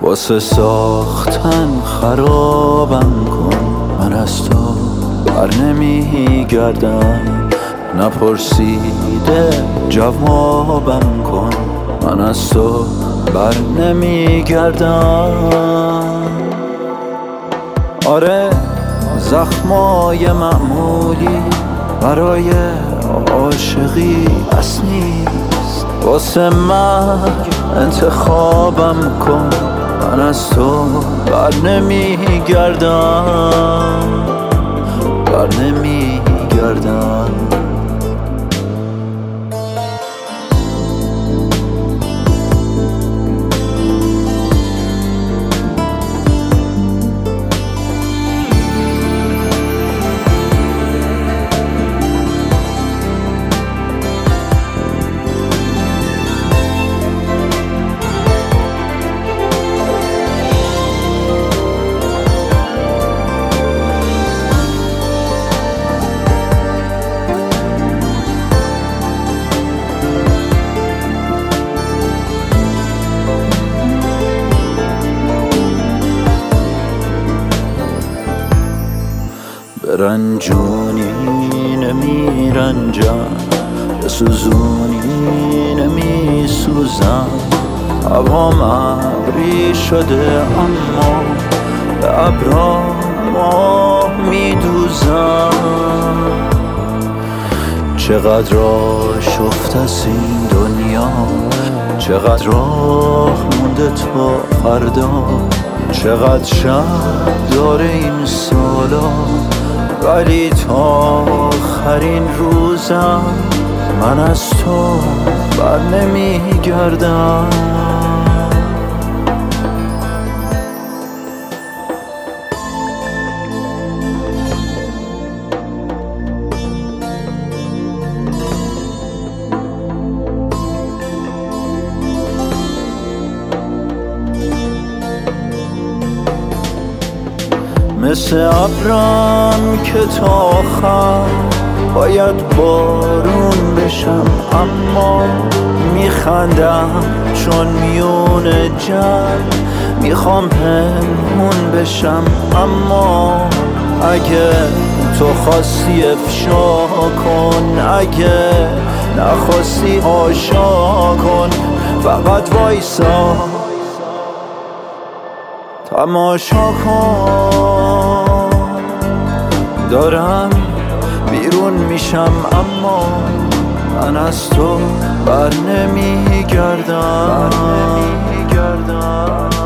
واسه ساختن خرابم کن، من از تو بر نمیگردم. نپرسیده جوابم کن، من از تو بر نمیگردم. آره زخمای معمولی برای عاشقی بس نیست، واسه مرگ انتخابم کن، من از تو بر نمیگردم، بر نمیگردم. رنجونی نمیرنجم، بسوزونی نمیسوزم. هوام ابری شده اما به ابرا ماه میدوزم. چقدر آشفته است این دنیا، چقدر راه مونده تا فردا، چقدر شب داره این سالا، ولی تا آخرین روزم من از تو بر نمیگردم. مثل ابرم که تا آخر باید بارون بشم، اما میخندم چون میون جمع میخوام پنهون بشم. اما اگه تو خواستی افشا کن، اگه نخواستی هاشا کن، فقط وایسا تماشا کن. دارم بیرون میشم اما من از تو بر نمیگردم.